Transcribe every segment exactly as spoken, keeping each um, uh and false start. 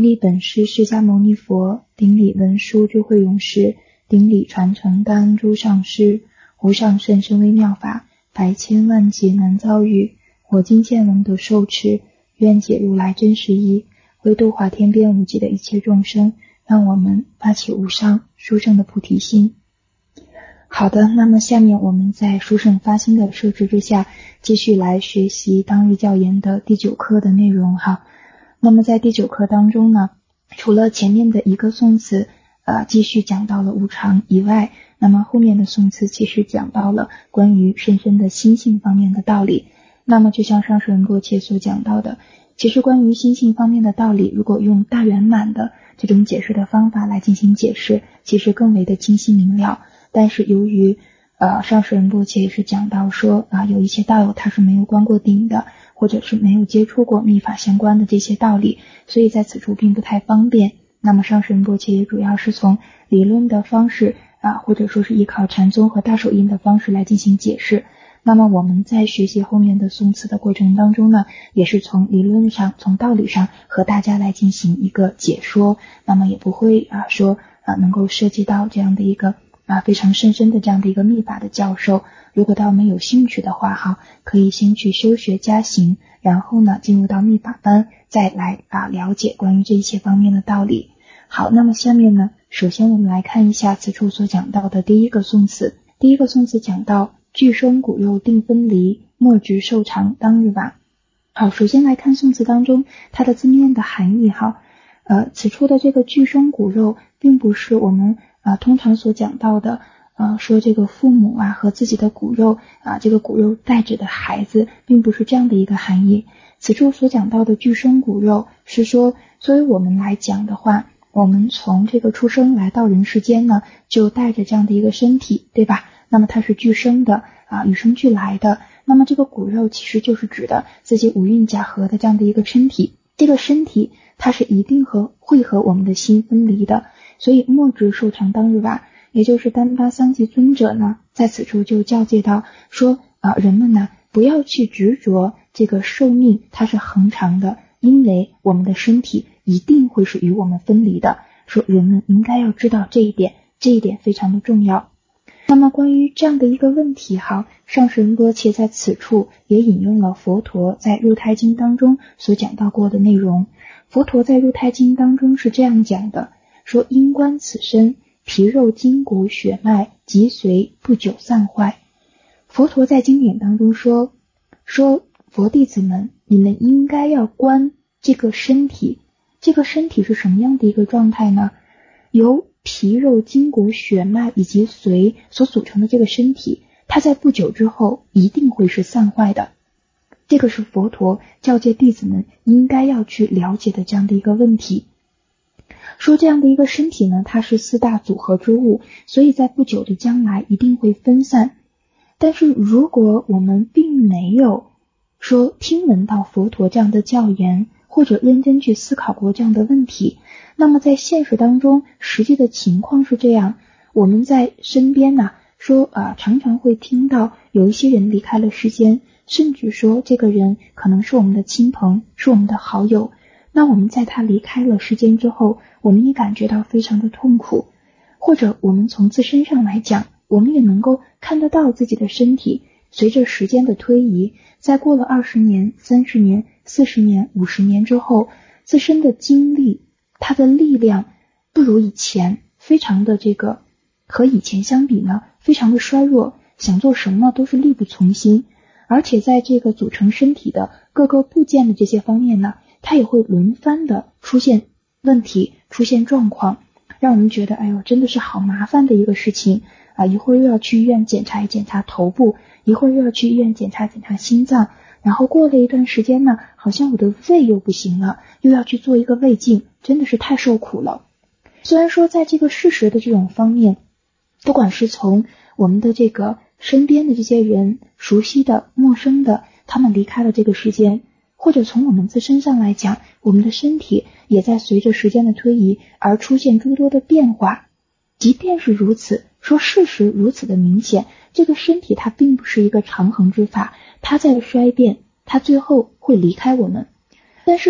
顶礼本师释迦牟尼佛，顶礼文殊智慧勇士，顶礼传承大恩诸上师，无上甚深微妙法，百千万劫难遭遇，我今见闻得受持，愿解如来真实义，为度化天边无际的一切众生，让我们发起无上殊胜的菩提心。好的，那么下面我们在殊胜发心的摄持之下，继续来学习当日教研的第九课的内容哈。那么在第九课当中呢，除了前面的一个颂词呃，继续讲到了无常以外，那么后面的颂词其实讲到了关于深深的心性方面的道理。那么就像上师仁波切所讲到的，其实关于心性方面的道理，如果用大圆满的这种解释的方法来进行解释，其实更为的清晰明了。但是由于呃，上师仁波切也是讲到说啊、呃，有一些道友他是没有观过顶的，或者是没有接触过密法相关的这些道理，所以在此处并不太方便。那么上师仁波切也主要是从理论的方式啊、呃，或者说是依靠禅宗和大手印的方式来进行解释。那么我们在学习后面的颂词的过程当中呢，也是从理论上从道理上和大家来进行一个解说，那么也不会啊说啊能够涉及到这样的一个啊非常深深的这样的一个密法的教授。如果到没有兴趣的话哈，可以先去修学加行，然后呢进入到密法班，再来啊了解关于这一些方面的道理。好，那么下面呢，首先我们来看一下此处所讲到的第一个颂词。第一个颂词讲到俱生骨肉定分离，末值寿长当日晚。好，首先来看颂词当中它的字面的含义哈。呃，此处的这个俱生骨肉并不是我们啊、呃、通常所讲到的呃说这个父母啊和自己的骨肉啊、呃、这个骨肉代指的孩子，并不是这样的一个含义。此处所讲到的俱生骨肉是说，作为我们来讲的话，我们从这个出生来到人世间呢，就带着这样的一个身体，对吧？那么它是俱生的啊，与生俱来的。那么这个骨肉其实就是指的自己五蕴假合的这样的一个身体，这个身体它是一定和会和我们的心分离的。所以末值寿长当日晚，也就是丹巴桑吉尊者呢，在此处就教诫到说啊，人们呢不要去执着这个寿命它是恒长的，因为我们的身体一定会是与我们分离的。说人们应该要知道这一点，这一点非常的重要。那么关于这样的一个问题哈，上师仁波切在此处也引用了佛陀在入胎经当中所讲到过的内容。佛陀在入胎经当中是这样讲的，说因观此身，皮肉筋骨血脉即随不久散坏。佛陀在经典当中说，说佛弟子们，你们应该要观这个身体，这个身体是什么样的一个状态呢？由皮肉筋骨血脉以及髓所组成的这个身体，它在不久之后一定会是散坏的。这个是佛陀教诫弟子们应该要去了解的这样的一个问题。说这样的一个身体呢，它是四大组合之物，所以在不久的将来一定会分散。但是如果我们并没有说听闻到佛陀这样的教言，或者认真去思考过这样的问题，那么在现实当中实际的情况是这样，我们在身边呢、啊、说啊、呃，常常会听到有一些人离开了世间，甚至说这个人可能是我们的亲朋，是我们的好友。那我们在他离开了世间之后，我们也感觉到非常的痛苦，或者我们从自身上来讲，我们也能够看得到自己的身体随着时间的推移，在过了二十年、三十年、四十年、五十年之后，自身的精力，它的力量不如以前，非常的这个和以前相比呢，非常的衰弱，想做什么都是力不从心，而且在这个组成身体的各个部件的这些方面呢，它也会轮番的出现问题，出现状况，让我们觉得哎呦，真的是好麻烦的一个事情啊！一会儿又要去医院检查一检查头部，一会儿又要去医院检查检查心脏，然后过了一段时间呢，好像我的胃又不行了，又要去做一个胃镜，真的是太受苦了。虽然说在这个事实的这种方面，不管是从我们的这个身边的这些人，熟悉的、陌生的，他们离开了这个世间，或者从我们自身上来讲，我们的身体也在随着时间的推移而出现诸多的变化。即便是如此，说事实如此的明显，这个身体它并不是一个长恒之法，它在衰变，它最后会离开我们。但是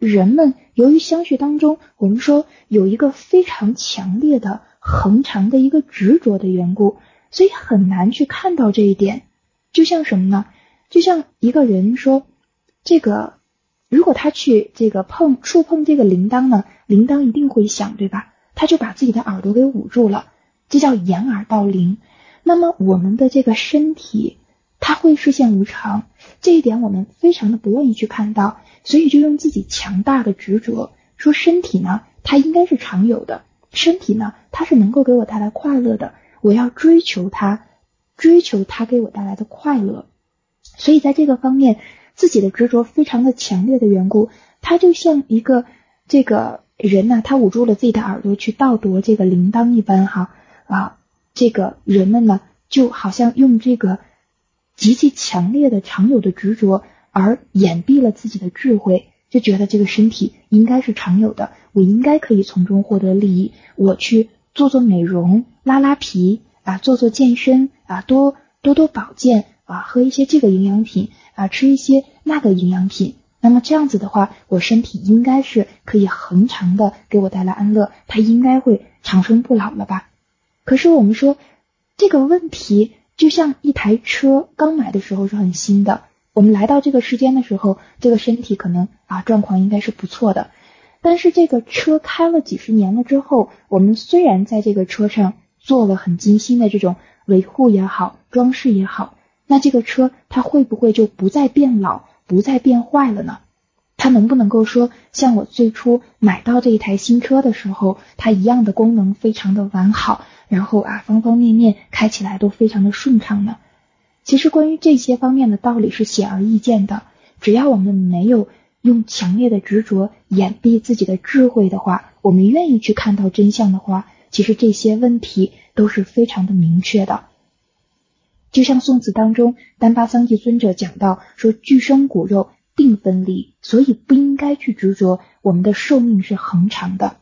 人们由于相续当中我们说有一个非常强烈的恒常的一个执着的缘故，所以很难去看到这一点。就像什么呢？就像一个人说，这个如果他去这个碰触碰这个铃铛呢，铃铛一定会响，对吧？他就把自己的耳朵给捂住了，这叫掩耳盗铃。那么我们的这个身体它会实现无常，这一点我们非常的不愿意去看到，所以就用自己强大的执着说身体呢它应该是常有的，身体呢它是能够给我带来快乐的，我要追求它，追求它给我带来的快乐。所以在这个方面自己的执着非常的强烈的缘故，它就像一个这个人呢、啊、他捂住了自己的耳朵去盗夺这个铃铛一般哈啊，这个人们呢就好像用这个极其强烈的常有的执着而掩蔽了自己的智慧，就觉得这个身体应该是常有的，我应该可以从中获得利益，我去做做美容，拉拉皮啊，做做健身啊，多多多保健啊，喝一些这个营养品啊，吃一些那个营养品。那么这样子的话，我身体应该是可以恒常的给我带来安乐，它应该会长生不老了吧？可是我们说这个问题就像一台车刚买的时候是很新的，我们来到这个世间的时候，这个身体可能啊状况应该是不错的，但是这个车开了几十年了之后，我们虽然在这个车上做了很精心的这种维护也好，装饰也好，那这个车它会不会就不再变老，不再变坏了呢？它能不能够说像我最初买到这一台新车的时候，它一样的功能非常的完好，然后啊方方面面开起来都非常的顺畅呢？其实关于这些方面的道理是显而易见的，只要我们没有用强烈的执着掩蔽自己的智慧的话，我们愿意去看到真相的话，其实这些问题都是非常的明确的。就像宋词当中丹巴桑吉尊者讲到说，俱生骨肉定分离，所以不应该去执着我们的寿命是恒长的。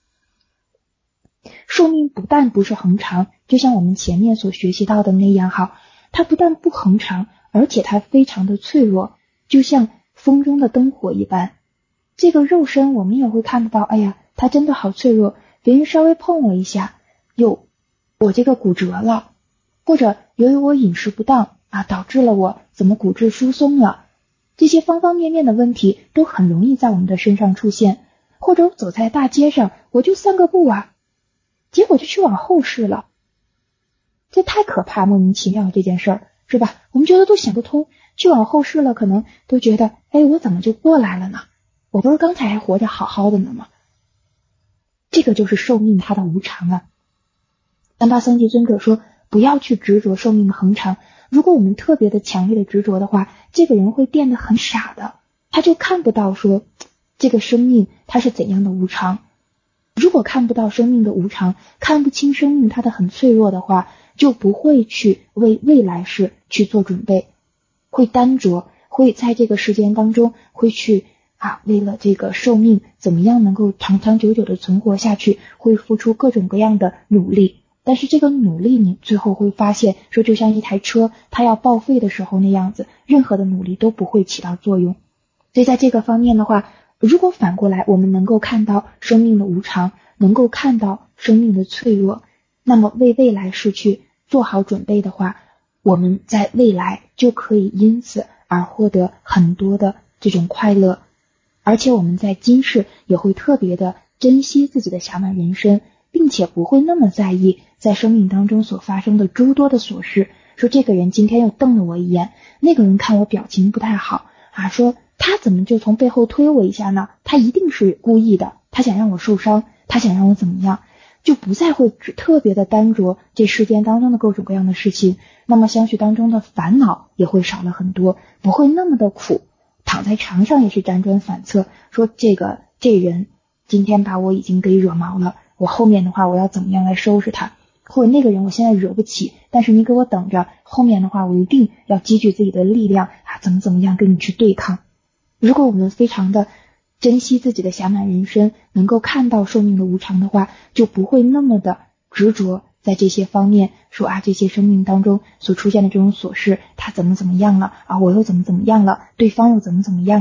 寿命不但不是恒长，就像我们前面所学习到的那样好，它不但不恒长，而且它非常的脆弱，就像风中的灯火一般。这个肉身我们也会看得到，哎呀，它真的好脆弱，别人稍微碰我一下，哟，我这个骨折了，或者由于我饮食不当啊，导致了我怎么骨质疏松了，这些方方面面的问题都很容易在我们的身上出现。或者走在大街上，我就三个步啊，结果就去往后视了，这太可怕，莫名其妙这件事儿，是吧？我们觉得都想不通，去往后视了，可能都觉得，哎，我怎么就过来了呢？我不是刚才还活着好好的呢吗？这个就是寿命它的无常啊。丹巴僧吉尊者说，不要去执着寿命的恒长，如果我们特别的强烈的执着的话，这个人会变得很傻的，他就看不到说这个生命它是怎样的无常。如果看不到生命的无常，看不清生命它的很脆弱的话，就不会去为未来世去做准备，会单着，会在这个时间当中会去啊，为了这个寿命怎么样能够长长久久的存活下去，会付出各种各样的努力。但是这个努力你最后会发现说，就像一台车它要报废的时候那样子，任何的努力都不会起到作用。所以在这个方面的话，如果反过来我们能够看到生命的无常，能够看到生命的脆弱，那么为未来世去做好准备的话，我们在未来就可以因此而获得很多的这种快乐，而且我们在今世也会特别的珍惜自己的暇满人生，并且不会那么在意在生命当中所发生的诸多的琐事，说这个人今天又瞪了我一眼，那个人看我表情不太好啊，说他怎么就从背后推我一下呢？他一定是故意的，他想让我受伤，他想让我怎么样，就不再会特别的单着这世间当中的各种各样的事情，那么相续当中的烦恼也会少了很多，不会那么的苦，躺在床上也是辗转反侧，说这个这人今天把我已经给惹毛了，我后面的话我要怎么样来收拾他，或者那个人我现在惹不起，但是你给我等着，后面的话我一定要积聚自己的力量啊，怎么怎么样跟你去对抗。如果我们非常的珍惜自己的暇满人生，能够看到寿命的无常的话，就不会那么的执着在这些方面，说啊这些生命当中所出现的这种琐事，他怎么怎么样了啊，我又怎么怎么样了，对方又怎么怎么样了，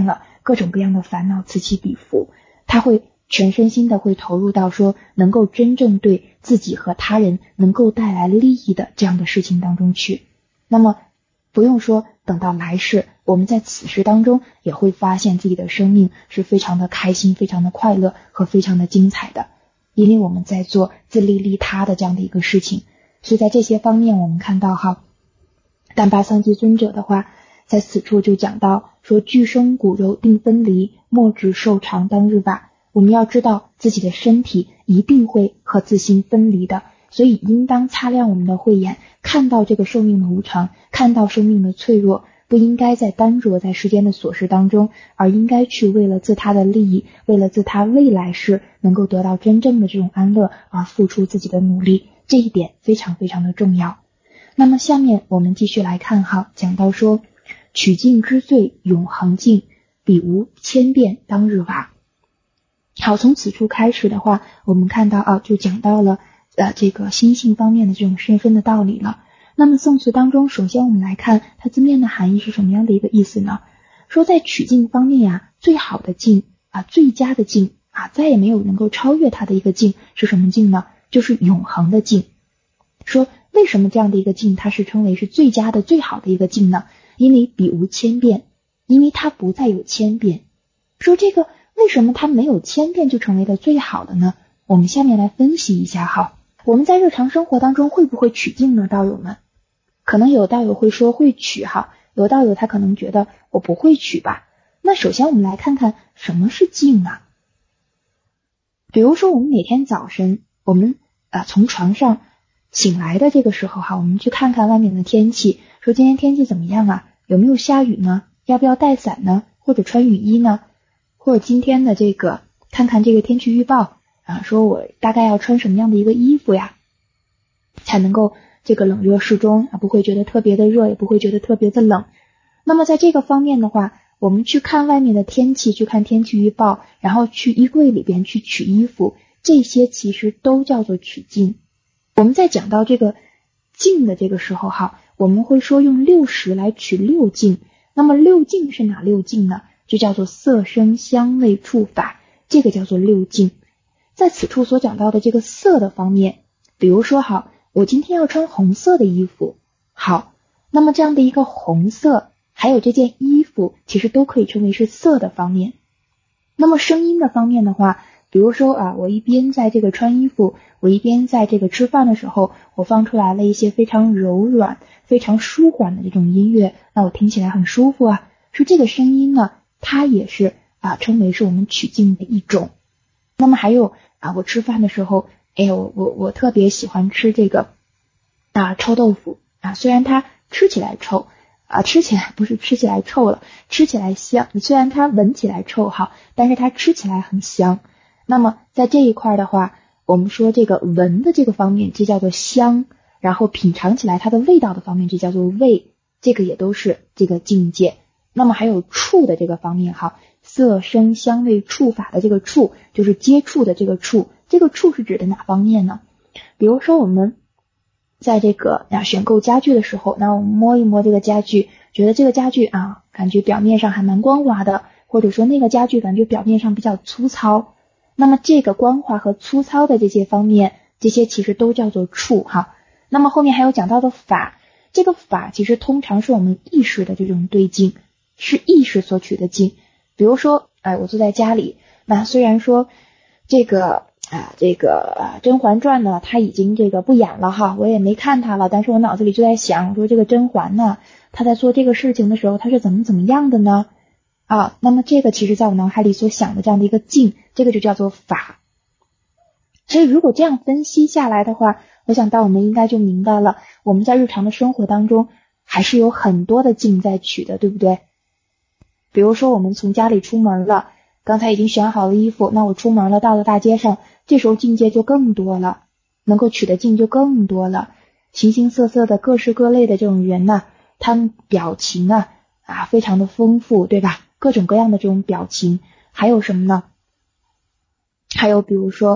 各种各样的烦恼此起彼伏，他会全身心的会投入到说能够真正对自己和他人能够带来利益的这样的事情当中去。那么不用说等到来世，我们在此时当中也会发现自己的生命是非常的开心，非常的快乐和非常的精彩的，因为我们在做自利利他的这样的一个事情。所以在这些方面我们看到哈，但巴桑基尊者的话在此处就讲到说，俱生骨肉定分离，莫知寿长当日瓦。我们要知道自己的身体一定会和自心分离的，所以应当擦亮我们的慧眼，看到这个寿命的无常，看到生命的脆弱，不应该再单着在世间的琐事当中，而应该去为了自他的利益，为了自他未来世能够得到真正的这种安乐而付出自己的努力，这一点非常非常的重要。那么下面我们继续来看哈，讲到说取境之最永恒境，彼无千变当日瓦。好，从此处开始的话，我们看到啊，就讲到了呃这个心性方面的这种深深的道理了。那么宋词当中，首先我们来看它字面的含义是什么样的一个意思呢？说在取境方面呀，最好的境啊，最佳的境啊，再也没有能够超越它的一个境是什么境呢？就是永恒的境。说为什么这样的一个境它是称为是最佳的最好的一个境呢？因为彼无千变，因为它不再有千变。说这个为什么它没有千变就成为了最好的呢？我们下面来分析一下哈。我们在日常生活当中会不会取境呢？道友们，可能有道友会说会取哈，有道友他可能觉得我不会取吧。那首先我们来看看什么是境啊。比如说我们每天早晨我们呃从床上醒来的这个时候哈，我们去看看外面的天气，说今天天气怎么样啊？有没有下雨呢？要不要带伞呢？或者穿雨衣呢？或者今天的这个看看这个天气预报啊，说我大概要穿什么样的一个衣服呀，才能够这个冷热适中啊，不会觉得特别的热，也不会觉得特别的冷。那么在这个方面的话，我们去看外面的天气，去看天气预报，然后去衣柜里边去取衣服，这些其实都叫做取境。我们在讲到这个境的这个时候哈，我们会说用六识来取六境。那么六境是哪六境呢？就叫做色声香味触法，这个叫做六境。在此处所讲到的这个色的方面，比如说好，我今天要穿红色的衣服，好，那么这样的一个红色还有这件衣服其实都可以称为是色的方面。那么声音的方面的话，比如说啊，我一边在这个穿衣服，我一边在这个吃饭的时候，我放出来了一些非常柔软非常舒缓的这种音乐，那我听起来很舒服啊。说这个声音呢，它也是啊称为是我们取境的一种。那么还有啊，我吃饭的时候，哎我我我特别喜欢吃这个啊臭豆腐啊，虽然它吃起来臭啊，吃起来不是吃起来臭了，吃起来香，虽然它闻起来臭哈，但是它吃起来很香。那么在这一块的话，我们说这个闻的这个方面，这叫做香，然后品尝起来它的味道的方面，这叫做味，这个也都是这个境界。那么还有触的这个方面哈，色声香味触法的这个触，就是接触的这个触，这个触是指的哪方面呢？比如说我们在这个啊选购家具的时候，那我们摸一摸这个家具，觉得这个家具啊感觉表面上还蛮光滑的，或者说那个家具感觉表面上比较粗糙，那么这个光滑和粗糙的这些方面，这些其实都叫做触哈。那么后面还有讲到的法，这个法其实通常是我们意识的这种对境，是意识所取的境。比如说哎，我坐在家里，那虽然说这个啊这个啊甄嬛传呢它已经这个不演了哈，我也没看它了，但是我脑子里就在想，我说这个甄嬛呢她在做这个事情的时候她是怎么怎么样的呢啊，那么这个其实在我脑海里所想的这样的一个境，这个就叫做法。所以如果这样分析下来的话，我想到我们应该就明白了，我们在日常的生活当中还是有很多的境在取的，对不对？比如说我们从家里出门了，刚才已经选好了衣服，那我出门了，到了大街上，这时候境界就更多了，能够取的境就更多了。形形色色的各式各类的这种人呐、啊，他们表情啊啊非常的丰富，对吧？各种各样的这种表情，还有什么呢？还有比如说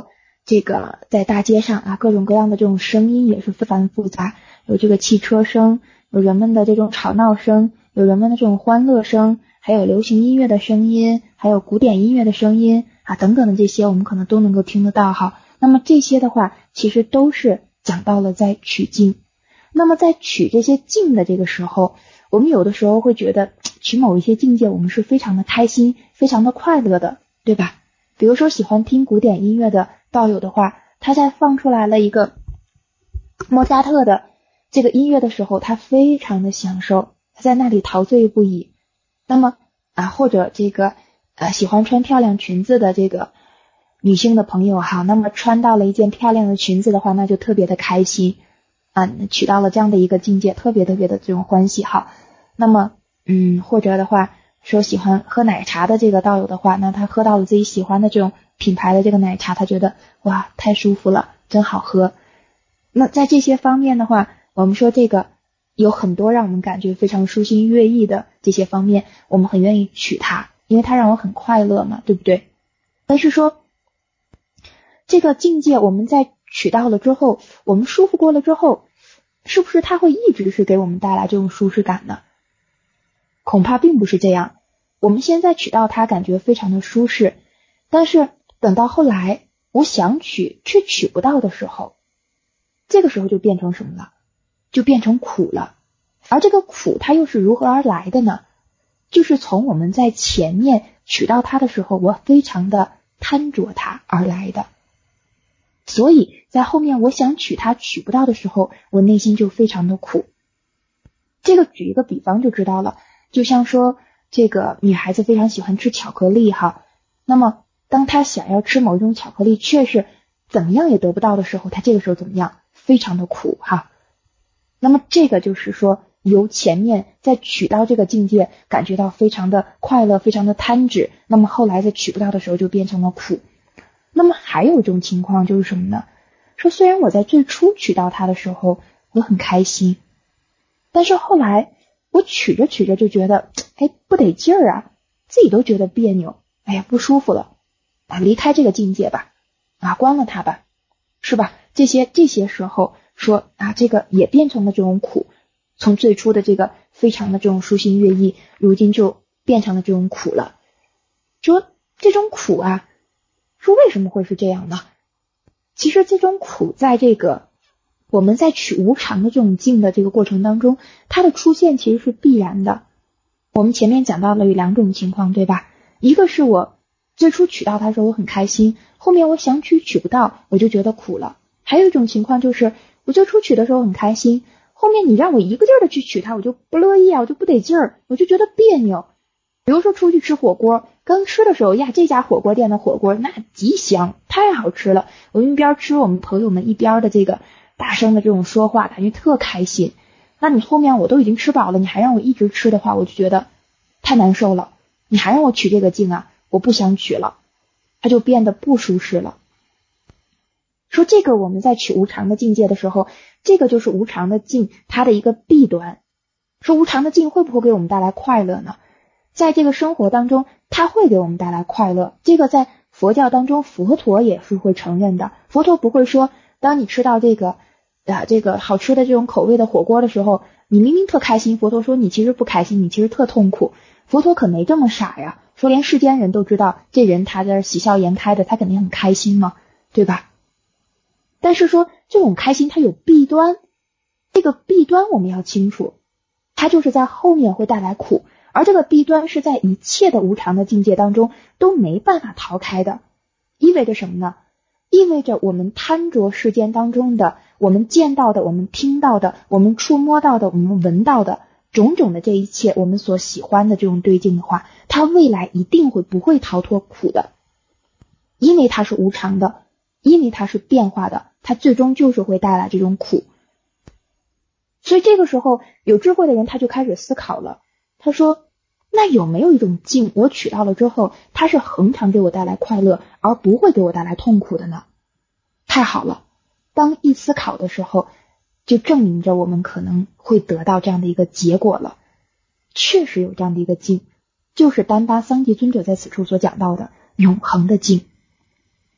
这个在大街上啊，各种各样的这种声音也是非常复杂，有这个汽车声，有人们的这种吵闹声，有人们的这种欢乐声，还有流行音乐的声音，还有古典音乐的声音啊，等等的这些我们可能都能够听得到哈。那么这些的话其实都是讲到了在取静。那么在取这些静的这个时候，我们有的时候会觉得取某一些境界我们是非常的开心，非常的快乐的，对吧？比如说喜欢听古典音乐的道友的话，他在放出来了一个莫扎特的这个音乐的时候，他非常的享受，他在那里陶醉不已。那么啊，或者这个呃喜欢穿漂亮裙子的这个女性的朋友哈，那么穿到了一件漂亮的裙子的话，那就特别的开心啊，取到了这样的一个境界，特别特别的这种欢喜哈。那么嗯，或者的话说喜欢喝奶茶的这个道友的话，那他喝到了自己喜欢的这种品牌的这个奶茶，他觉得哇太舒服了，真好喝。那在这些方面的话，我们说这个有很多让我们感觉非常舒心悦意的这些方面，我们很愿意取它，因为它让我很快乐嘛，对不对？但是说这个境界我们在取到了之后，我们舒服过了之后，是不是它会一直是给我们带来这种舒适感呢？恐怕并不是这样。我们现在取到它感觉非常的舒适，但是等到后来我想取却取不到的时候，这个时候就变成什么了？就变成苦了。而这个苦它又是如何而来的呢？就是从我们在前面取到它的时候，我非常的贪着它而来的。所以在后面我想取它取不到的时候，我内心就非常的苦。这个举一个比方就知道了，就像说这个女孩子非常喜欢吃巧克力哈，那么当她想要吃某一种巧克力却是怎么样也得不到的时候，她这个时候怎么样？非常的苦哈。那么这个就是说由前面在取到这个境界感觉到非常的快乐，非常的贪执，那么后来在取不到的时候就变成了苦。那么还有一种情况就是什么呢？说虽然我在最初取到它的时候我很开心，但是后来我取着取着就觉得哎不得劲儿啊，自己都觉得别扭，哎呀不舒服了啊，离开这个境界吧，啊关了它吧，是吧？这些这些时候说啊这个也变成了这种苦，从最初的这个非常的这种舒心悦意，如今就变成了这种苦了。说这种苦啊，说为什么会是这样呢？其实这种苦在这个我们在取无常的这种境的这个过程当中，它的出现其实是必然的。我们前面讲到了有两种情况，对吧？一个是我最初取到它的时候我很开心，后面我想取取不到我就觉得苦了。还有一种情况就是我最初取的时候很开心，后面你让我一个劲儿的去取它，我就不乐意啊，我就不得劲儿，我就觉得别扭。比如说出去吃火锅，刚吃的时候呀，这家火锅店的火锅那极香，太好吃了，我们一边吃我们朋友们一边的这个大声的这种说话，感觉特开心。那你后面我都已经吃饱了，你还让我一直吃的话，我就觉得太难受了，你还让我取这个境啊，我不想取了，它就变得不舒适了。说这个我们在取无常的境界的时候，这个就是无常的境它的一个弊端。说无常的境会不会给我们带来快乐呢？在这个生活当中它会给我们带来快乐，这个在佛教当中佛陀也是会承认的。佛陀不会说当你吃到这个啊这个好吃的这种口味的火锅的时候，你明明特开心，佛陀说你其实不开心，你其实特痛苦。佛陀可没这么傻呀，说连世间人都知道这人他在这喜笑颜开的，他肯定很开心嘛，对吧？但是说这种开心它有弊端，这个弊端我们要清楚，它就是在后面会带来苦，而这个弊端是在一切的无常的境界当中都没办法逃开的。意味着什么呢？意味着我们贪着世间当中的，我们见到的，我们听到的，我们触摸到的，我们闻到的种种的这一切我们所喜欢的这种对境的话，它未来一定会不会逃脱苦的，因为它是无常的，因为它是变化的，它最终就是会带来这种苦。所以这个时候有智慧的人他就开始思考了，他说那有没有一种境我取到了之后它是恒常给我带来快乐而不会给我带来痛苦的呢？太好了，当一思考的时候就证明着我们可能会得到这样的一个结果了。确实有这样的一个境，就是丹巴桑吉尊者在此处所讲到的永恒的境。那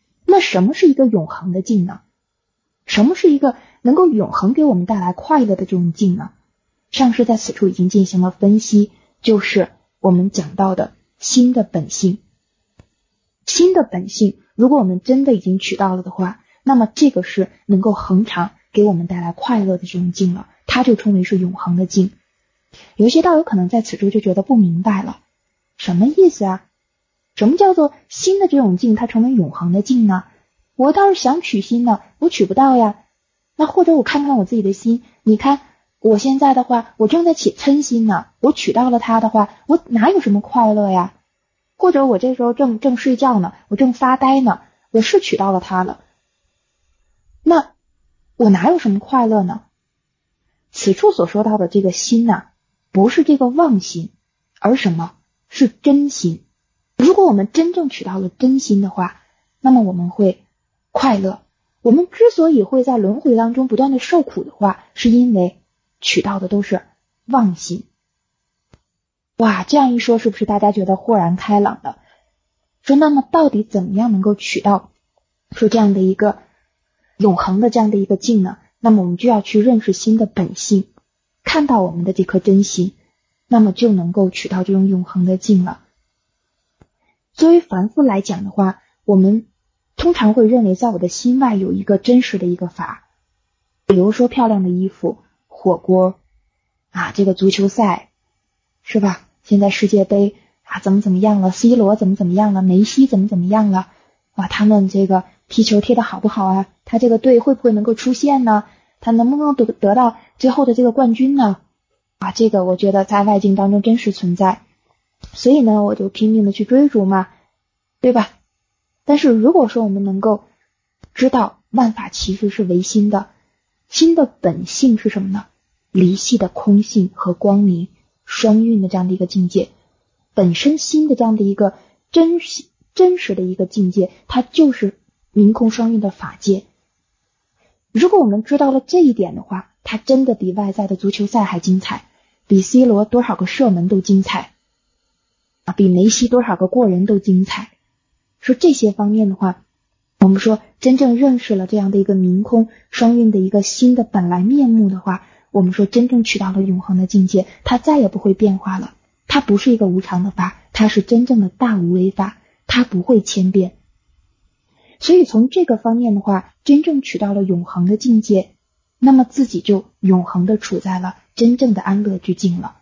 什么是一个永恒的境呢？什么是一个能够永恒给我们带来快乐的这种境呢？上师在此处已经进行了分析，就是我们讲到的心的本性。心的本性，如果我们真的已经取到了的话，那么这个是能够恒常给我们带来快乐的这种境了，它就称为是永恒的境。有一些道友可能在此处就觉得不明白了，什么意思啊？什么叫做心的这种境它成为永恒的境呢？我倒是想取心呢，我取不到呀。那或者我看看我自己的心，你看我现在的话，我正在起嗔心呢，我取到了它的话，我哪有什么快乐呀？或者我这时候正正睡觉呢，我正发呆呢，我是取到了它了，那我哪有什么快乐呢？此处所说到的这个心呢，不是这个妄心，而什么？是真心。如果我们真正取到了真心的话，那么我们会快乐。我们之所以会在轮回当中不断的受苦的话，是因为取到的都是妄心。哇，这样一说，是不是大家觉得豁然开朗的？说那么到底怎么样能够取到说这样的一个永恒的这样的一个境呢？那么我们就要去认识心的本性，看到我们的这颗真心，那么就能够取到这种永恒的境了。作为凡夫来讲的话，我们通常会认为在我的心外有一个真实的一个法，比如说漂亮的衣服、火锅啊，这个足球赛是吧？现在世界杯啊怎么怎么样了， C 罗怎么怎么样了，梅西怎么怎么样了，哇，他们这个踢球踢得好不好啊？他这个队会不会能够出现呢？他能不能得得到最后的这个冠军呢？啊，这个我觉得在外境当中真实存在，所以呢我就拼命的去追逐嘛，对吧？但是如果说我们能够知道万法其实是唯心的，心的本性是什么呢？离系的空性和光明双运的这样的一个境界，本身心的这样的一个真实真实的一个境界，它就是明空双运的法界。如果我们知道了这一点的话，它真的比外在的足球赛还精彩，比 C 罗多少个射门都精彩啊，比梅西多少个过人都精彩。说这些方面的话，我们说真正认识了这样的一个明空双运的一个心的本来面目的话，我们说真正取到了永恒的境界，它再也不会变化了，它不是一个无常的法，它是真正的大无为法，它不会千变。所以从这个方面的话，真正取到了永恒的境界，那么自己就永恒的处在了真正的安乐之境了。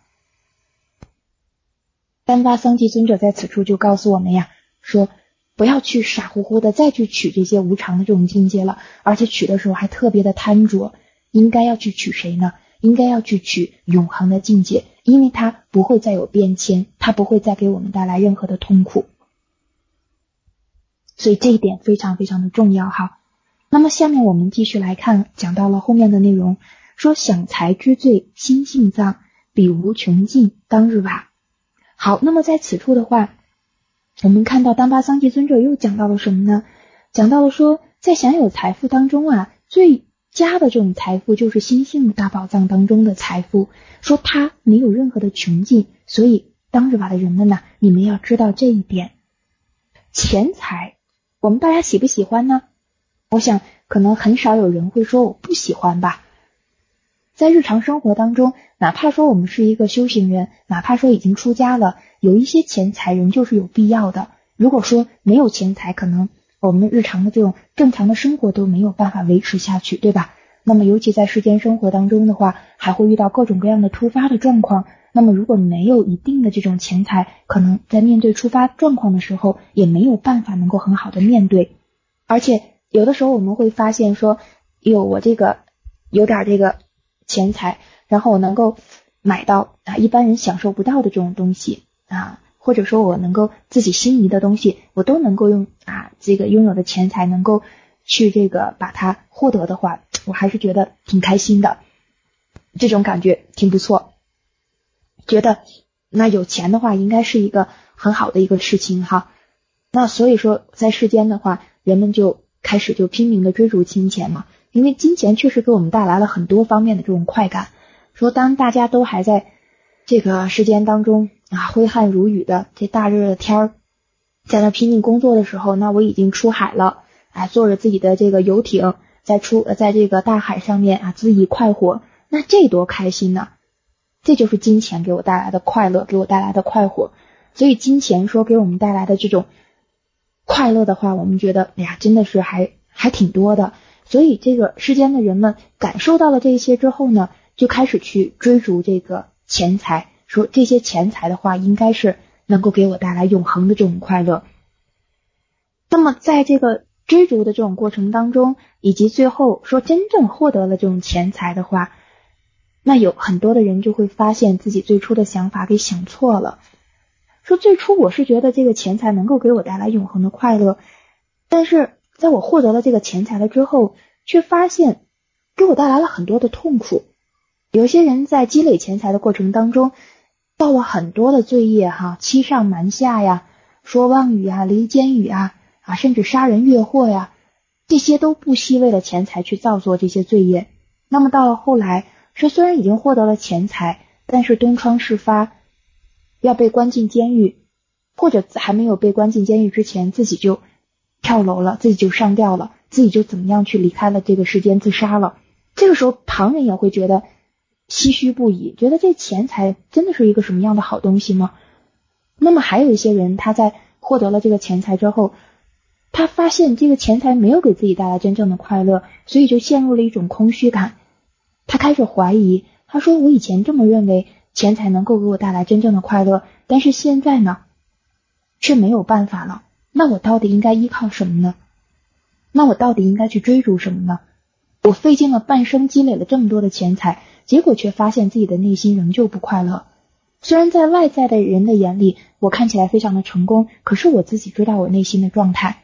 丹巴桑吉尊者在此处就告诉我们呀，说不要去傻乎乎的再去取这些无常的这种境界了，而且取的时候还特别的贪着，应该要去取谁呢？应该要去取永恒的境界，因为它不会再有变迁，它不会再给我们带来任何的痛苦。所以这一点非常非常的重要哈。那么下面我们继续来看，讲到了后面的内容，说想财之罪，心性脏，彼无穷尽，当日瓦。好，那么在此处的话，我们看到丹巴桑吉尊者又讲到了什么呢？讲到了说，在享有财富当中啊，最佳的这种财富就是心性的大宝藏当中的财富，说它没有任何的穷尽，所以当日瓦的人们呢，你们要知道这一点。钱财我们大家喜不喜欢呢？我想可能很少有人会说我不喜欢吧。在日常生活当中，哪怕说我们是一个修行人，哪怕说已经出家了，有一些钱财仍旧是有必要的。如果说没有钱财，可能我们日常的这种正常的生活都没有办法维持下去，对吧？那么尤其在世间生活当中的话，还会遇到各种各样的突发的状况，那么如果没有一定的这种钱财，可能在面对突发状况的时候也没有办法能够很好的面对。而且有的时候我们会发现说，有我这个有点这个钱财，然后我能够买到啊一般人享受不到的这种东西啊，或者说我能够自己心仪的东西，我都能够用啊这个拥有的钱财能够去这个把它获得的话，我还是觉得挺开心的，这种感觉挺不错，觉得那有钱的话应该是一个很好的一个事情哈。那所以说在世间的话，人们就开始就拼命的追逐金钱嘛，因为金钱确实给我们带来了很多方面的这种快感。说当大家都还在这个世间当中啊挥汗如雨的这大热的天儿，在那拼命工作的时候，那我已经出海了啊，坐着自己的这个游艇在出在这个大海上面啊恣意快活，那这多开心呢！这就是金钱给我带来的快乐，给我带来的快活。所以金钱说给我们带来的这种快乐的话，我们觉得哎呀真的是还还挺多的。所以这个世间的人们感受到了这些之后呢，就开始去追逐这个钱财，说这些钱财的话应该是能够给我带来永恒的这种快乐。那么在这个追逐的这种过程当中，以及最后说真正获得了这种钱财的话，那有很多的人就会发现自己最初的想法给想错了。说最初我是觉得这个钱财能够给我带来永恒的快乐，但是在我获得了这个钱财了之后，却发现给我带来了很多的痛苦。有些人在积累钱财的过程当中，造了很多的罪业哈，欺上瞒下呀，说妄语啊，离间语啊，啊，甚至杀人越货呀，这些都不惜为了钱财去造作这些罪业。那么到了后来，说虽然已经获得了钱财，但是东窗事发，要被关进监狱，或者还没有被关进监狱之前，自己就跳楼了，自己就上吊了，自己就怎么样去离开了这个世间，自杀了。这个时候旁人也会觉得唏嘘不已，觉得这钱财真的是一个什么样的好东西吗？那么还有一些人，他在获得了这个钱财之后，他发现这个钱财没有给自己带来真正的快乐，所以就陷入了一种空虚感。他开始怀疑，他说我以前这么认为钱财能够给我带来真正的快乐，但是现在呢却没有办法了，那我到底应该依靠什么呢？那我到底应该去追逐什么呢？我费尽了半生积累了这么多的钱财，结果却发现自己的内心仍旧不快乐。虽然在外在的人的眼里我看起来非常的成功，可是我自己知道我内心的状态。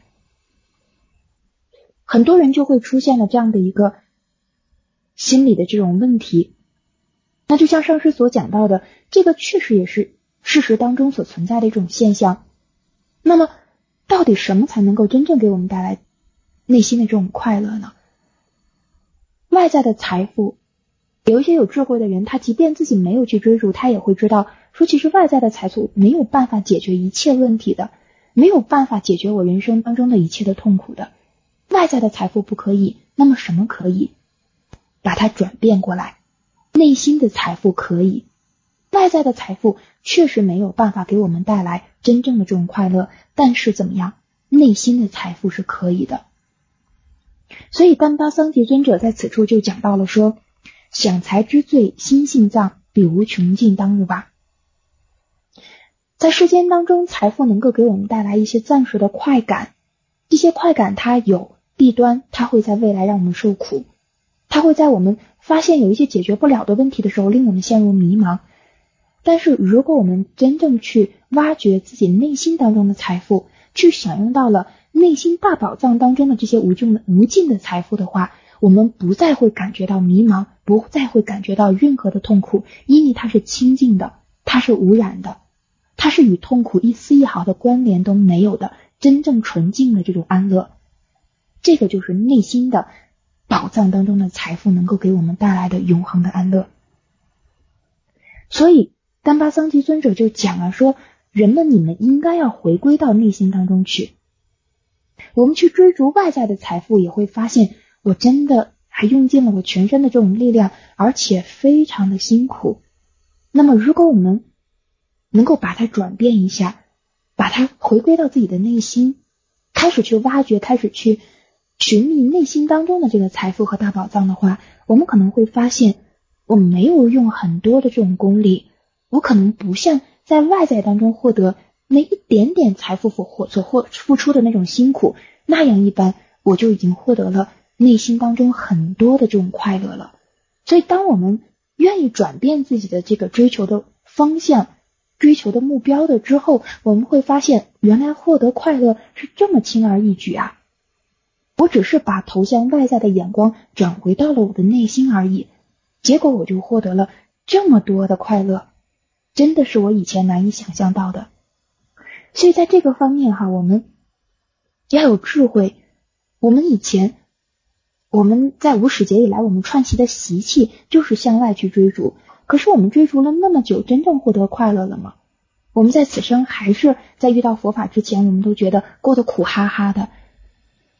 很多人就会出现了这样的一个心理的这种问题。那就像上师所讲到的，这个确实也是事实当中所存在的一种现象。那么到底什么才能够真正给我们带来内心的这种快乐呢？外在的财富，有一些有智慧的人，他即便自己没有去追逐，他也会知道说其实外在的财富没有办法解决一切问题的，没有办法解决我人生当中的一切的痛苦的。外在的财富不可以，那么什么可以？把它转变过来，内心的财富可以。外在的财富确实没有办法给我们带来真正的这种快乐，但是怎么样？内心的财富是可以的。所以丹巴桑吉尊者在此处就讲到了说，享财之罪，心性藏，彼无穷尽，当入吧。在世间当中，财富能够给我们带来一些暂时的快感，这些快感它有弊端，它会在未来让我们受苦，它会在我们发现有一些解决不了的问题的时候令我们陷入迷茫。但是如果我们真正去挖掘自己内心当中的财富，去享用到了内心大宝藏当中的这些无尽的无尽的财富的话，我们不再会感觉到迷茫，不再会感觉到任何的痛苦，因为它是清净的，它是无染的，它是与痛苦一丝一毫的关联都没有的，真正纯净的这种安乐。这个就是内心的宝藏当中的财富能够给我们带来的永恒的安乐。所以丹巴桑吉尊者就讲了说，人们你们应该要回归到内心当中去。我们去追逐外在的财富，也会发现我真的还用尽了我全身的这种力量，而且非常的辛苦。那么如果我们能够把它转变一下，把它回归到自己的内心，开始去挖掘，开始去寻觅内心当中的这个财富和大宝藏的话，我们可能会发现我没有用很多的这种功力，我可能不像在外在当中获得那一点点财富所获付出的那种辛苦，那样一般我就已经获得了内心当中很多的这种快乐了。所以当我们愿意转变自己的这个追求的方向，追求的目标的之后，我们会发现原来获得快乐是这么轻而易举啊！我只是把投向外在的眼光转回到了我的内心而已，结果我就获得了这么多的快乐，真的是我以前难以想象到的。所以在这个方面哈，我们要有智慧。我们以前我们在无始劫以来，我们串习的习气就是向外去追逐，可是我们追逐了那么久，真正获得快乐了吗？我们在此生还是在遇到佛法之前，我们都觉得过得苦哈哈的。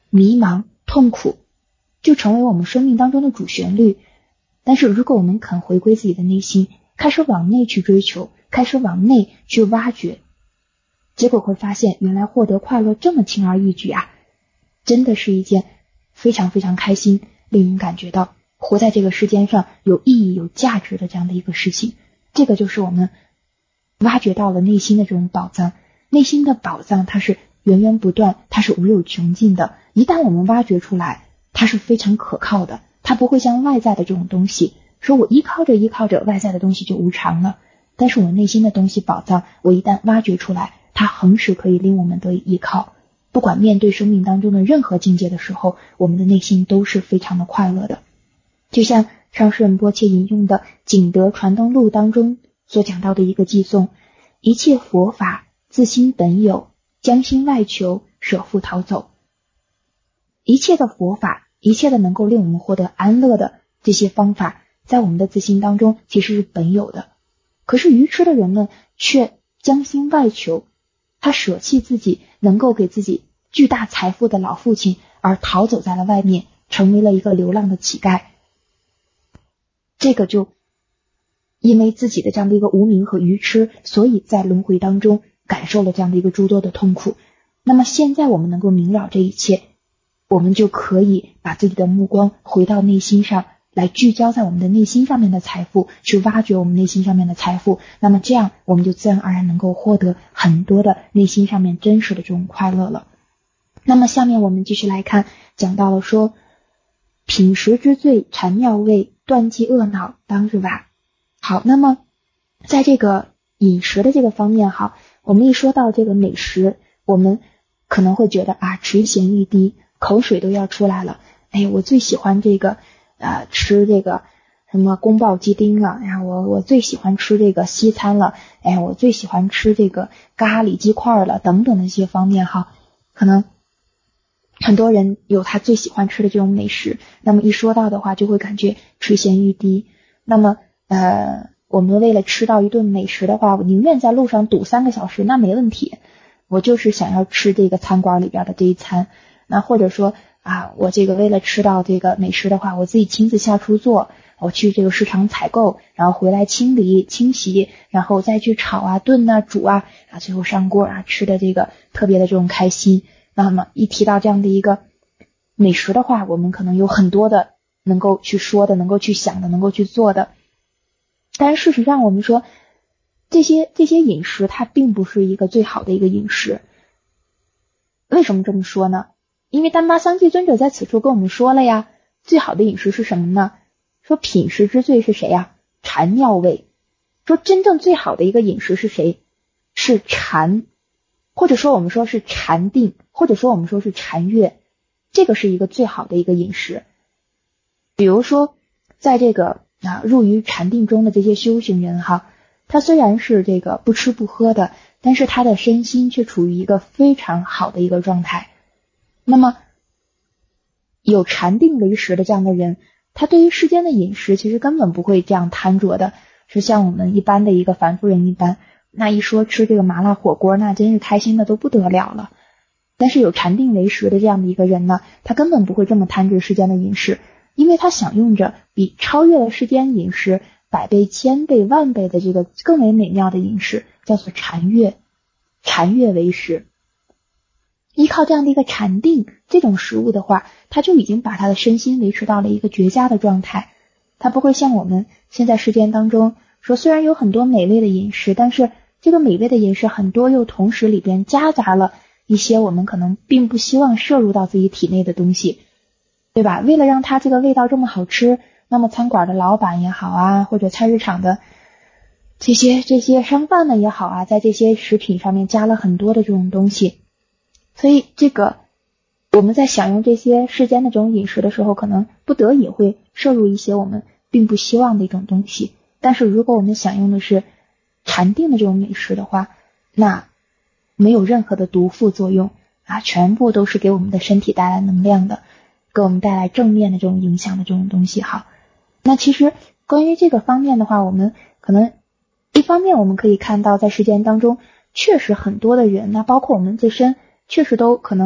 迷茫、痛苦，就成为我们生命当中的主旋律。但是如果我们肯回归自己的内心，开始往内去追求，开始往内去挖掘，结果会发现原来获得快乐这么轻而易举啊，真的是一件非常非常开心，令人感觉到活在这个世间上有意义有价值的这样的一个事情。这个就是我们挖掘到了内心的这种宝藏，内心的宝藏它是源源不断，它是无有穷尽的，一旦我们挖掘出来，它是非常可靠的，它不会像外在的这种东西，说我依靠着依靠着外在的东西就无常了，但是我内心的东西宝藏，我一旦挖掘出来，它恒时可以令我们得以依靠，不管面对生命当中的任何境界的时候，我们的内心都是非常的快乐的。就像上师仁波切引用的《景德传灯录》当中所讲到的一个偈颂，一切佛法自心本有，将心外求，舍父逃走。一切的佛法，一切的能够令我们获得安乐的这些方法，在我们的自心当中其实是本有的，可是愚痴的人们却将心外求，他舍弃自己能够给自己巨大财富的老父亲，而逃走在了外面，成为了一个流浪的乞丐。这个就因为自己的这样的一个无明和愚痴，所以在轮回当中感受了这样的一个诸多的痛苦。那么现在我们能够明了这一切，我们就可以把自己的目光回到内心上，来聚焦在我们的内心上面的财富，去挖掘我们内心上面的财富，那么这样我们就自然而然能够获得很多的内心上面真实的这种快乐了。那么下面我们继续来看，讲到了说品食之罪禅妙味，断饥饿恼当日瓦。好，那么在这个饮食的这个方面哈，我们一说到这个美食，我们可能会觉得啊，垂涎欲滴，口水都要出来了。哎，我最喜欢这个呃吃这个什么宫保鸡丁了，然后我我最喜欢吃这个西餐了，哎，我最喜欢吃这个咖喱鸡块了，等等的一些方面哈，可能很多人有他最喜欢吃的这种美食，那么一说到的话就会感觉垂涎欲滴。那么呃我们为了吃到一顿美食的话，我宁愿在路上堵三个小时，那没问题，我就是想要吃这个餐馆里边的这一餐。那或者说啊，我这个为了吃到这个美食的话，我自己亲自下厨做，我去这个市场采购，然后回来清理清洗，然后再去炒啊炖啊煮啊啊最后上锅啊，吃的这个特别的这种开心。那么一提到这样的一个美食的话，我们可能有很多的能够去说的，能够去想的，能够去做的。但是事实上我们说这些这些饮食它并不是一个最好的一个饮食。为什么这么说呢？因为丹巴桑季尊者在此处跟我们说了呀，最好的饮食是什么呢？说品食之最是谁呀？禅妙味。说真正最好的一个饮食是谁？是禅，或者说我们说是禅定，或者说我们说是禅悦，这个是一个最好的一个饮食。比如说在这个啊入于禅定中的这些修行人哈，他虽然是这个不吃不喝的，但是他的身心却处于一个非常好的一个状态。那么有禅定为食的这样的人，他对于世间的饮食其实根本不会这样贪着的，是像我们一般的一个凡夫人一般，那一说吃这个麻辣火锅，那真是开心的都不得了了。但是有禅定为食的这样的一个人呢，他根本不会这么贪着世间的饮食，因为他享用着比超越了世间饮食百倍千倍万倍的这个更为美妙的饮食，叫做禅悦。禅悦为食，依靠这样的一个禅定这种食物的话，他就已经把他的身心维持到了一个绝佳的状态。他不会像我们现在世间当中说，虽然有很多美味的饮食，但是这个美味的饮食很多又同时里边夹杂了一些我们可能并不希望摄入到自己体内的东西，对吧？为了让它这个味道这么好吃，那么餐馆的老板也好啊，或者菜市场的这些这些商贩们也好啊，在这些食品上面加了很多的这种东西。所以这个我们在享用这些世间的这种饮食的时候，可能不得已会摄入一些我们并不希望的一种东西。但是如果我们享用的是禅定的这种美食的话，那没有任何的毒副作用啊，全部都是给我们的身体带来能量的，给我们带来正面的这种影响的这种东西。好，那其实关于这个方面的话，我们可能一方面我们可以看到在世间当中确实很多的人，那包括我们自身确实都可能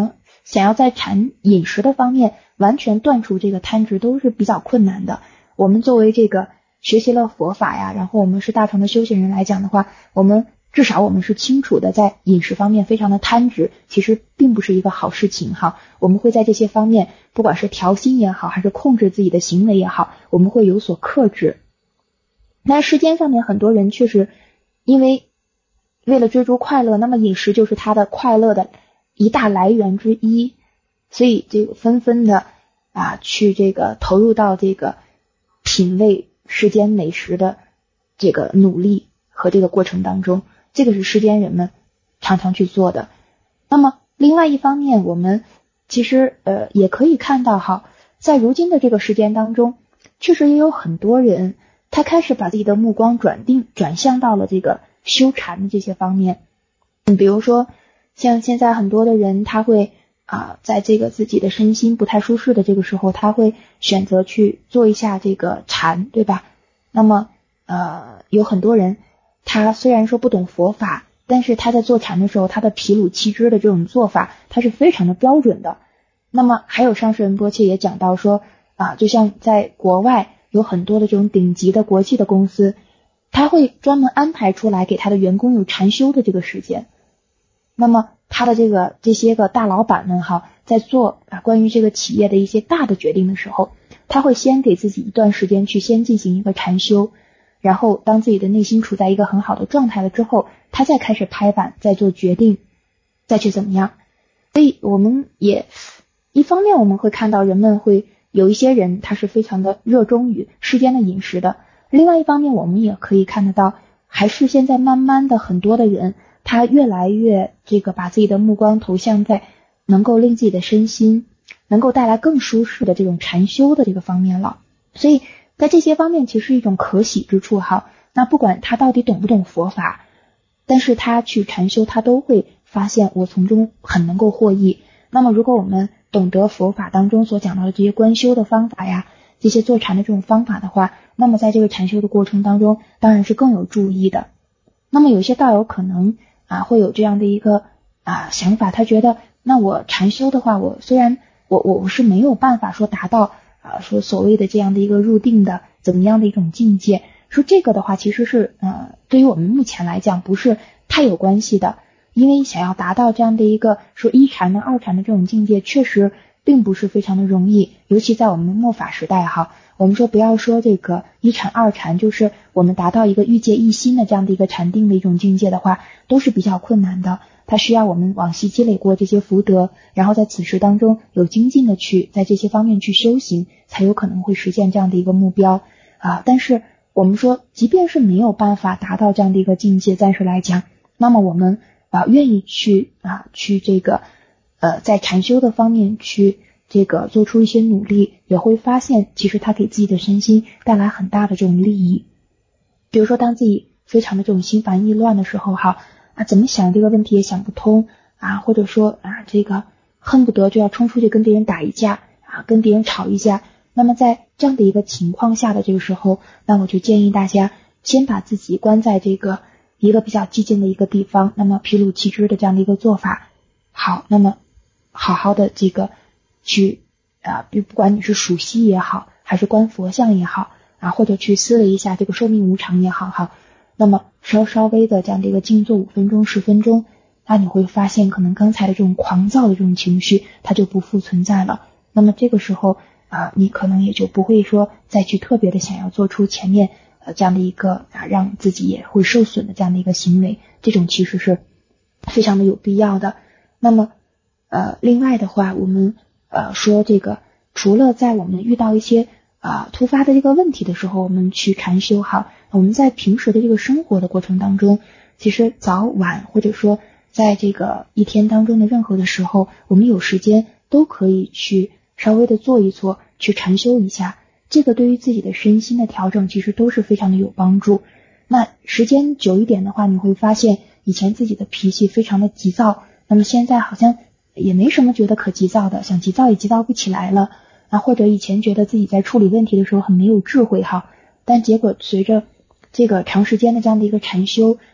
想要在禅饮食的方面完全断除这个贪执都是比较困难的。我们作为这个学习了佛法呀，然后我们是大乘的修行人来讲的话，我们至少我们是清楚的在饮食方面非常的贪执，其实并不是一个好事情哈。我们会在这些方面，不管是调心也好，还是控制自己的行为也好，我们会有所克制。那世间上面很多人确实因为为了追逐快乐，那么饮食就是他的快乐的一大来源之一，所以这个纷纷的啊去这个投入到这个品味世间美食的这个努力和这个过程当中，这个是世间人们常常去做的。那么另外一方面，我们其实呃也可以看到哈，在如今的这个时间当中，确实也有很多人他开始把自己的目光转定转向到了这个修禅的这些方面。嗯，比如说像现在很多的人他会啊，在这个自己的身心不太舒适的这个时候，他会选择去做一下这个禅，对吧？那么呃有很多人他虽然说不懂佛法，但是他在做禅的时候，他的毗卢七支的这种做法他是非常的标准的。那么还有上师仁波切也讲到说啊，就像在国外有很多的这种顶级的国际的公司，他会专门安排出来给他的员工有禅修的这个时间。那么他的这个这些个大老板们哈，在做啊关于这个企业的一些大的决定的时候，他会先给自己一段时间去先进行一个禅修，然后当自己的内心处在一个很好的状态了之后，他再开始拍板，再做决定，再去怎么样。所以我们也一方面我们会看到人们会有一些人他是非常的热衷于世间的饮食的，另外一方面我们也可以看得到，还是现在慢慢的很多的人他越来越这个把自己的目光投向在能够令自己的身心能够带来更舒适的这种禅修的这个方面了。所以在这些方面其实是一种可喜之处哈。那不管他到底懂不懂佛法，但是他去禅修他都会发现我从中很能够获益。那么如果我们懂得佛法当中所讲到的这些观修的方法呀，这些坐禅的这种方法的话，那么在这个禅修的过程当中当然是更有助益的。那么有些道友可能啊会有这样的一个啊想法，他觉得那我禅修的话，我虽然我我我是没有办法说达到啊说所谓的这样的一个入定的怎么样的一种境界，说这个的话其实是呃对于我们目前来讲不是太有关系的。因为想要达到这样的一个说一禅的二禅的这种境界，确实并不是非常的容易，尤其在我们末法时代哈，我们说不要说这个一禅二禅，就是我们达到一个欲界一心的这样的一个禅定的一种境界的话，都是比较困难的。它需要我们往昔积累过这些福德，然后在此时当中有精进的去在这些方面去修行，才有可能会实现这样的一个目标啊。但是我们说即便是没有办法达到这样的一个境界，暂时来讲，那么我们啊愿意去啊去这个呃在禅修的方面去这个做出一些努力，也会发现其实它给自己的身心带来很大的这种利益。比如说当自己非常的这种心烦意乱的时候哈，啊怎么想这个问题也想不通啊，或者说啊这个恨不得就要冲出去跟别人打一架啊，跟别人吵一架。那么在这样的一个情况下的这个时候，那我就建议大家先把自己关在这个一个比较寂静的一个地方，那么毗卢七支的这样的一个做法，好，那么好好的这个去啊，不管你是数息也好，还是观佛像也好啊，或者去思维一下这个寿命无常也好哈，那么稍稍微的这样的一个静坐五分钟十分钟，那你会发现可能刚才的这种狂躁的这种情绪它就不复存在了。那么这个时候啊，你可能也就不会说再去特别的想要做出前面呃这样的一个啊让自己也会受损的这样的一个行为，这种其实是非常的有必要的。那么呃另外的话，我们呃说这个除了在我们遇到一些啊、呃、突发的这个问题的时候我们去禅修好，我们在平时的这个生活的过程当中，其实早晚或者说在这个一天当中的任何的时候，我们有时间都可以去稍微的做一做，去禅修一下，这个对于自己的身心的调整其实都是非常的有帮助。那时间久一点的话，你会发现以前自己的脾气非常的急躁，那么现在好像也没什么觉得可急躁的，想急躁也急躁不起来了啊，或者以前觉得自己在处理问题的时候很没有智慧哈，但结果随着这个长时间的这样的一个禅修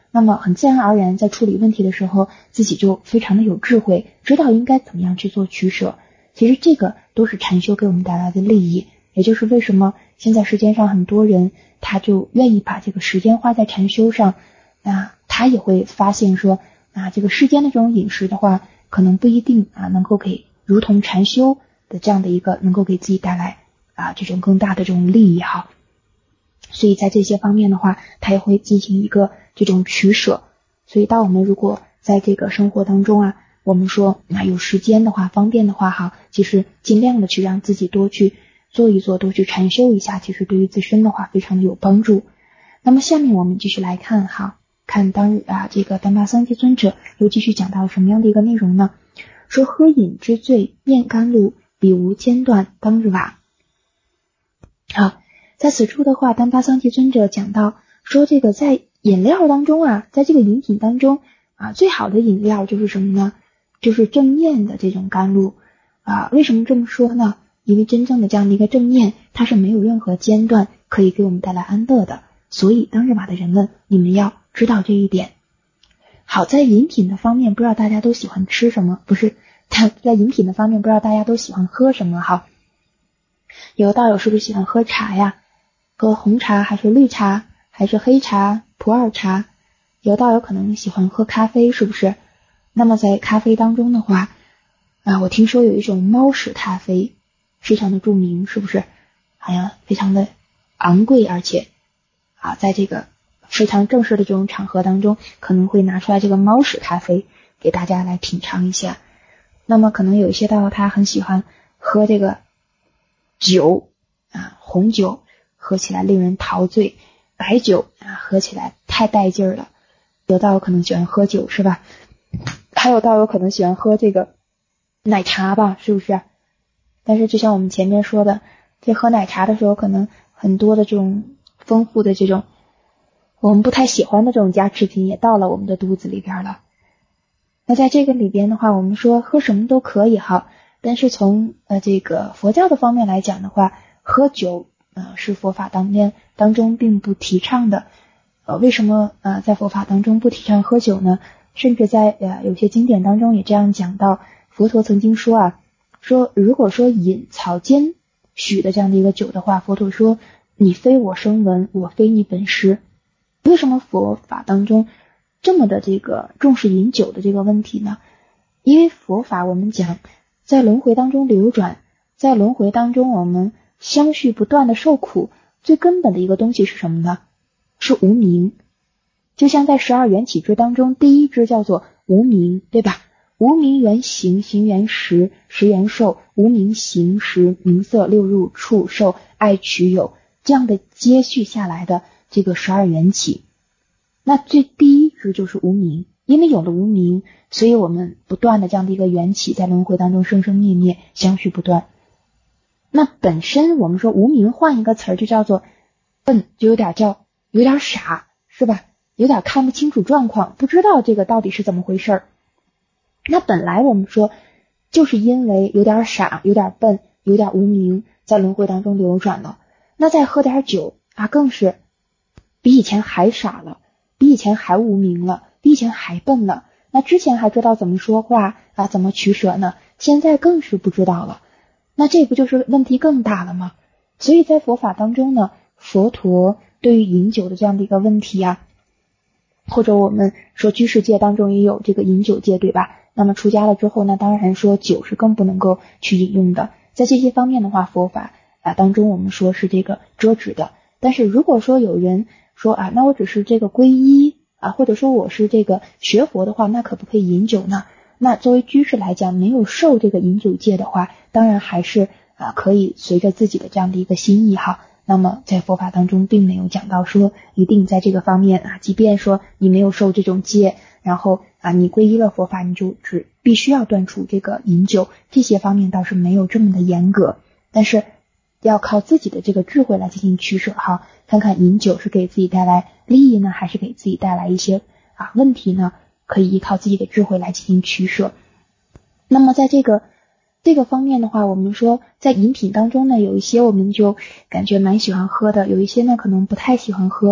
那么很自然而然在处理问题的时候，自己就非常的有智慧，知道应该怎么样去做取舍。其实这个都是禅修给我们带来的利益，也就是为什么现在世间上很多人他就愿意把这个时间花在禅修上，那他也会发现说啊，这个世间的这种饮食的话，可能不一定啊能够给如同禅修的这样的一个能够给自己带来啊这种更大的这种利益哈。所以在这些方面的话，他也会进行一个这种取舍。所以当我们如果在这个生活当中啊，我们说那有时间的话，方便的话哈，其实尽量的去让自己多去做一做，多去禅修一下，其实对于自身的话非常的有帮助。那么下面我们继续来看哈，看当日啊这个丹巴桑基尊者又继续讲到了什么样的一个内容呢？说喝饮之罪，面甘露，彼无间断，当日瓦。好，在此处的话，丹巴桑基尊者讲到说，这个在饮料当中啊，在这个饮品当中啊，最好的饮料就是什么呢？就是正念的这种甘露啊。为什么这么说呢？因为真正的这样的一个正念，它是没有任何间断可以给我们带来安乐的。所以当日瓦的人们，你们要知道这一点。好，在饮品的方面，不知道大家都喜欢吃什么？不是，在饮品的方面，不知道大家都喜欢喝什么？好，有的道友是不是喜欢喝茶呀？喝红茶还是绿茶还是黑茶、普洱茶？有的道友可能喜欢喝咖啡，是不是？那么在咖啡当中的话啊，我听说有一种猫屎咖啡非常的著名，是不是？好像非常的昂贵，而且啊，在这个非常正式的这种场合当中，可能会拿出来这个猫屎咖啡给大家来品尝一下。那么可能有一些道友他很喜欢喝这个酒啊，红酒喝起来令人陶醉，白酒啊喝起来太带劲儿了。有道友可能喜欢喝酒，是吧？还有道友可能喜欢喝这个奶茶吧，是不是？但是就像我们前面说的，在喝奶茶的时候，可能很多的这种丰富的这种我们不太喜欢的这种加持品也到了我们的肚子里边了。那在这个里边的话，我们说喝什么都可以哈，但是从呃这个佛教的方面来讲的话，喝酒呃是佛法当面当中并不提倡的。呃为什么呃在佛法当中不提倡喝酒呢？甚至在呃有些经典当中也这样讲到，佛陀曾经说啊，说如果说饮草间许的这样的一个酒的话，佛陀说你非我声闻，我非你本师。为什么佛法当中这么的这个重视饮酒的这个问题呢？因为佛法我们讲在轮回当中流转，在轮回当中我们相续不断的受苦，最根本的一个东西是什么呢？是无明。就像在十二缘起支当中，第一支叫做无明，对吧？无明缘行，行缘识，识缘受，无明行识，名色六入触受爱取有，这样的接续下来的这个十二缘起。那最第一支就是无明，因为有了无明，所以我们不断的这样的一个缘起在轮回当中生生灭灭，相续不断。那本身我们说无明换一个词儿就叫做笨，就有点叫有点傻，是吧？有点看不清楚状况，不知道这个到底是怎么回事儿。那本来我们说就是因为有点傻，有点笨，有点无明，在轮回当中流转了。那再喝点酒啊，更是比以前还傻了，比以前还无明了，比以前还笨了。那之前还知道怎么说话啊，怎么取舍呢？现在更是不知道了。那这不就是问题更大了吗？所以在佛法当中呢，佛陀对于饮酒的这样的一个问题啊，或者我们说居士界当中也有这个饮酒戒，对吧？那么出家了之后呢，当然说酒是更不能够去饮用的。在这些方面的话，佛法啊当中我们说是这个遮止的。但是如果说有人说啊，那我只是这个皈依啊，或者说我是这个学佛的话，那可不可以饮酒呢？那作为居士来讲，没有受这个饮酒戒的话，当然还是啊可以随着自己的这样的一个心意哈。那么在佛法当中并没有讲到说一定在这个方面啊，即便说你没有受这种戒，然后啊你皈依了佛法，你就只必须要断除这个饮酒，这些方面倒是没有这么的严格。但是要靠自己的这个智慧来进行取舍哈，看看饮酒是给自己带来利益呢，还是给自己带来一些啊问题呢？可以依靠自己的智慧来进行取舍。那么在这个这个方面的话，我们说在饮品当中呢，有一些我们就感觉蛮喜欢喝的，有一些呢可能不太喜欢喝。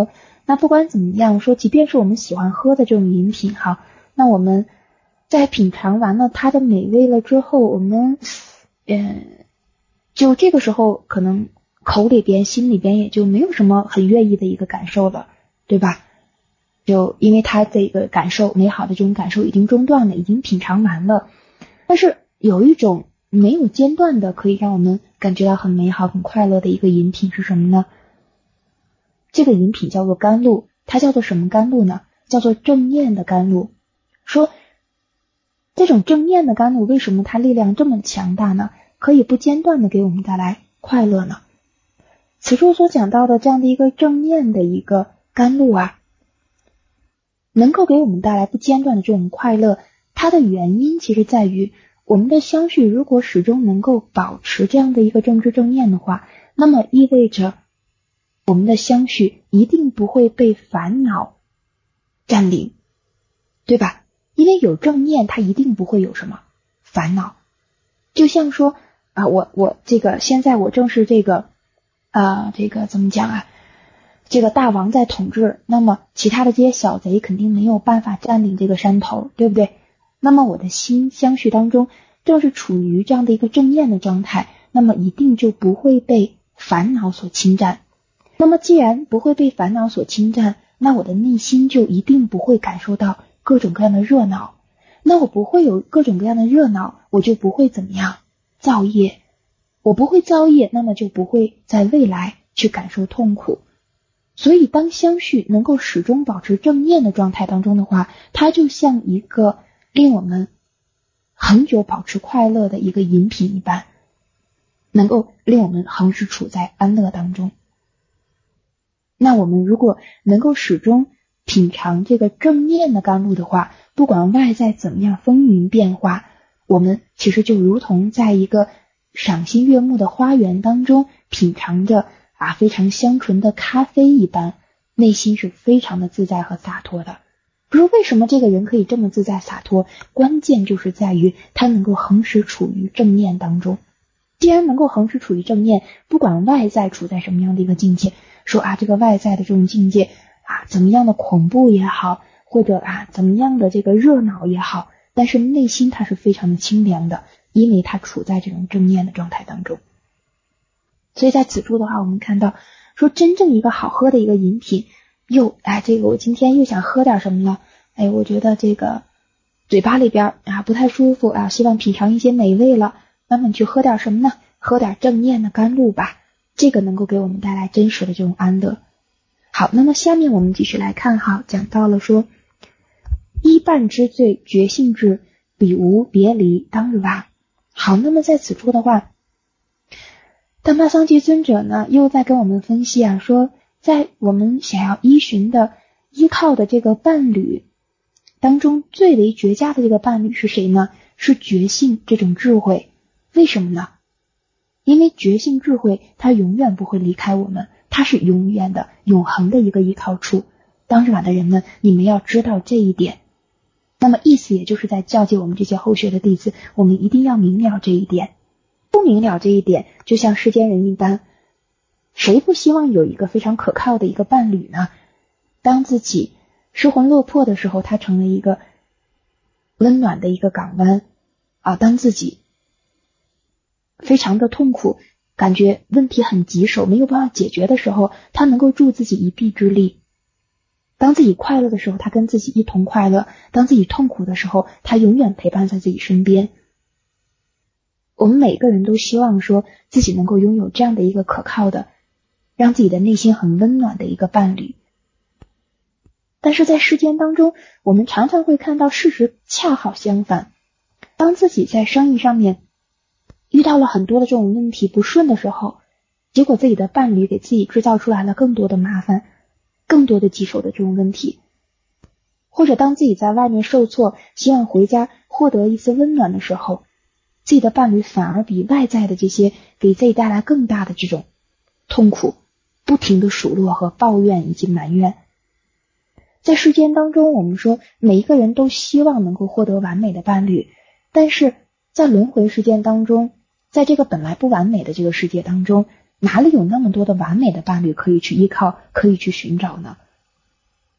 那不管怎么样说，即便是我们喜欢喝的这种饮品哈，那我们在品尝完了它的美味了之后，我们嗯，就这个时候可能口里边心里边也就没有什么很愿意的一个感受了，对吧？就因为它这个感受美好的这种感受已经中断了，已经品尝完了。但是有一种没有间断的可以让我们感觉到很美好很快乐的一个饮品是什么呢？这个饮品叫做甘露。它叫做什么甘露呢？叫做正念的甘露。说这种正念的甘露为什么它力量这么强大呢？可以不间断的给我们带来快乐呢？此处所讲到的这样的一个正念的一个甘露啊，能够给我们带来不间断的这种快乐，它的原因其实在于我们的相续如果始终能够保持这样的一个正知正念的话，那么意味着我们的相续一定不会被烦恼占领，对吧？因为有正念，它一定不会有什么烦恼。就像说啊，我我这个现在我正是这个啊，这个怎么讲啊？这个大王在统治，那么其他的这些小贼肯定没有办法占领这个山头，对不对？那么我的心相续当中正是处于这样的一个正念的状态，那么一定就不会被烦恼所侵占。那么既然不会被烦恼所侵占，那我的内心就一定不会感受到各种各样的热闹。那我不会有各种各样的热闹，我就不会怎么样造业。我不会造业，那么就不会在未来去感受痛苦。所以当相续能够始终保持正念的状态当中的话，它就像一个令我们恒久保持快乐的一个饮品一般，能够令我们恒时处在安乐当中。那我们如果能够始终品尝这个正念的甘露的话，不管外在怎么样风云变化，我们其实就如同在一个赏心悦目的花园当中品尝着啊非常香醇的咖啡一般，内心是非常的自在和洒脱的。不是为什么这个人可以这么自在洒脱，关键就是在于他能够恒时处于正念当中。既然能够恒时处于正念，不管外在处在什么样的一个境界，说啊这个外在的这种境界啊怎么样的恐怖也好，或者啊怎么样的这个热闹也好，但是内心它是非常的清凉的，因为它处在这种正念的状态当中。所以在此处的话，我们看到说真正一个好喝的一个饮品，又哎这个我今天又想喝点什么了，哎我觉得这个嘴巴里边啊不太舒服啊，希望品尝一些美味了，那么你去喝点什么呢？喝点正念的甘露吧，这个能够给我们带来真实的这种安乐。好，那么下面我们继续来看哈，讲到了说依伴之罪觉性智，彼无别离当日晚。好，那么在此处的话，达玛桑吉尊者呢又在跟我们分析啊，说在我们想要依循的依靠的这个伴侣当中，最为绝佳的这个伴侣是谁呢？是觉性这种智慧。为什么呢？因为觉性智慧它永远不会离开我们，它是永远的永恒的一个依靠处。当日晚的人们，你们要知道这一点。那么意思也就是在教诫我们这些后学的弟子，我们一定要明了这一点。不明了这一点，就像世间人一般，谁不希望有一个非常可靠的一个伴侣呢？当自己失魂落魄的时候，他成为一个温暖的一个港湾啊！当自己非常的痛苦，感觉问题很棘手，没有办法解决的时候，他能够助自己一臂之力。当自己快乐的时候，他跟自己一同快乐；当自己痛苦的时候，他永远陪伴在自己身边。我们每个人都希望说自己能够拥有这样的一个可靠的，让自己的内心很温暖的一个伴侣。但是在世间当中，我们常常会看到事实恰好相反。当自己在生意上面遇到了很多的这种问题不顺的时候，结果自己的伴侣给自己制造出来了更多的麻烦，更多的棘手的这种问题。或者当自己在外面受挫，希望回家获得一丝温暖的时候，自己的伴侣反而比外在的这些给自己带来更大的这种痛苦，不停的数落和抱怨以及埋怨。在世间当中，我们说每一个人都希望能够获得完美的伴侣，但是在轮回世间当中，在这个本来不完美的这个世界当中，哪里有那么多的完美的伴侣可以去依靠，可以去寻找呢？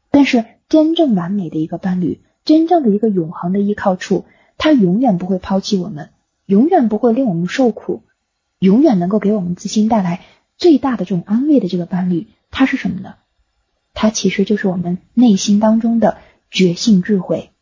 但是真正完美的一个伴侣，真正的一个永恒的依靠处，他永远不会抛弃我们，永远不会令我们受苦，永远能够给我们自心带来最大的这种安慰的这个伴侣，它是什么呢？它其实就是我们内心当中的觉性智慧。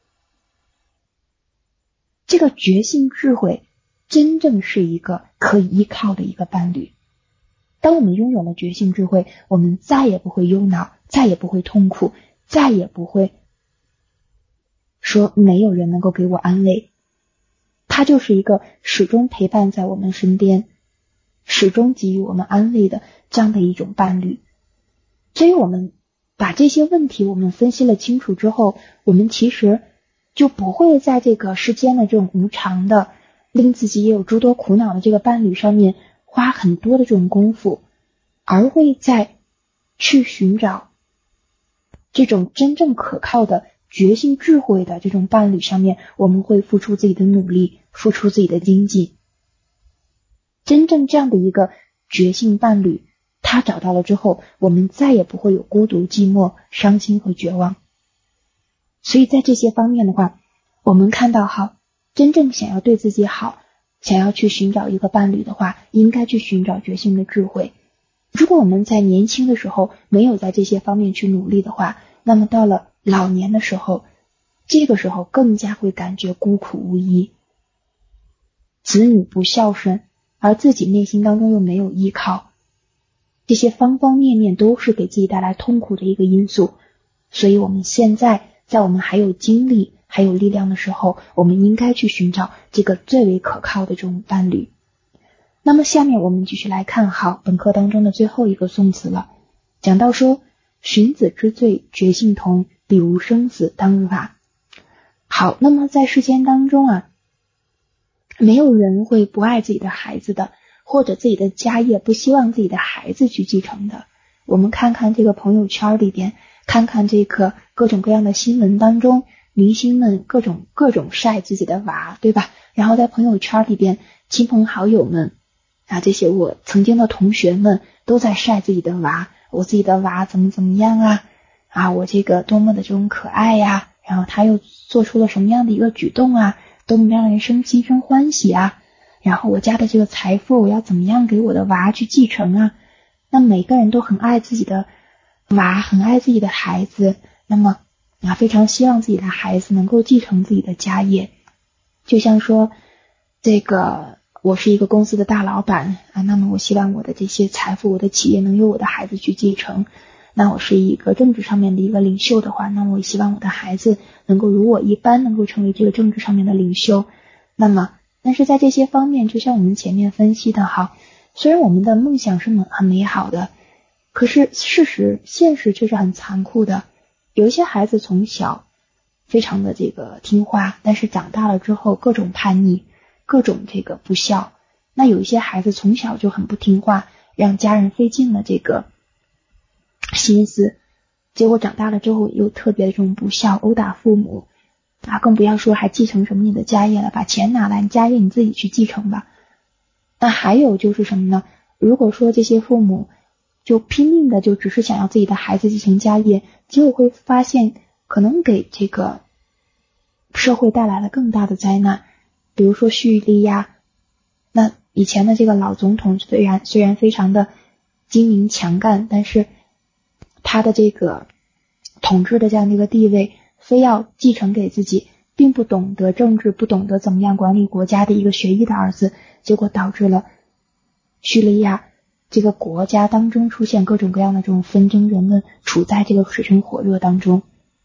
这个觉性智慧真正是一个可以依靠的一个伴侣。当我们拥有了觉性智慧，我们再也不会忧恼，再也不会痛苦，再也不会说没有人能够给我安慰。他就是一个始终陪伴在我们身边，始终给予我们安慰的这样的一种伴侣。所以我们把这些问题我们分析了清楚之后，我们其实就不会在这个世间的这种无常的令自己也有诸多苦恼的这个伴侣上面花很多的这种功夫，而会在去寻找这种真正可靠的觉性智慧的这种伴侣上面，我们会付出自己的努力，付出自己的精进。真正这样的一个觉性伴侣，他找到了之后，我们再也不会有孤独、寂寞、伤心和绝望。所以在这些方面的话，我们看到好，真正想要对自己好，想要去寻找一个伴侣的话，应该去寻找觉性的智慧。如果我们在年轻的时候没有在这些方面去努力的话，那么到了老年的时候，这个时候更加会感觉孤苦无依，子女不孝顺，而自己内心当中又没有依靠，这些方方面面都是给自己带来痛苦的一个因素。所以我们现在在我们还有精力还有力量的时候，我们应该去寻找这个最为可靠的这种伴侣。那么下面我们继续来看好本课当中的最后一个宋词了，讲到说寻子之罪觉性同，比无生死当日法。好，那么在世间当中啊，没有人会不爱自己的孩子的，或者自己的家业不希望自己的孩子去继承的。我们看看这个朋友圈里边，看看这个各种各样的新闻当中，明星们各种各种晒自己的娃，对吧？然后在朋友圈里边，亲朋好友们啊，这些我曾经的同学们都在晒自己的娃，我自己的娃怎么怎么样啊，啊，我这个多么的这种可爱呀，然后他又做出了什么样的一个举动啊，多么让人生心生欢喜啊，然后我家的这个财富我要怎么样给我的娃去继承啊。那每个人都很爱自己的娃，很爱自己的孩子，那么啊，非常希望自己的孩子能够继承自己的家业。就像说这个我是一个公司的大老板啊，那么我希望我的这些财富，我的企业能由我的孩子去继承。那我是一个政治上面的一个领袖的话，那我也希望我的孩子能够如我一般能够成为这个政治上面的领袖。那么但是在这些方面，就像我们前面分析的好，虽然我们的梦想是很美好的，可是事实现实却是很残酷的。有一些孩子从小非常的这个听话，但是长大了之后各种叛逆，各种这个不孝。那有一些孩子从小就很不听话，让家人费尽了这个心思，结果长大了之后又特别的这种不孝，殴打父母啊，更不要说还继承什么你的家业了，把钱拿来，你家业你自己去继承吧。那还有就是什么呢？如果说这些父母就拼命的就只是想要自己的孩子继承家业，结果会发现可能给这个社会带来了更大的灾难。比如说叙利亚，那以前的这个老总统虽然虽然非常的精明强干，但是他的这个统治的这样的一个地位非要继承给自己并不懂得政治，不懂得怎么样管理国家的一个学医的儿子，结果导致了叙利亚这个国家当中出现各种各样的这种纷争，人们处在这个水深火热当中。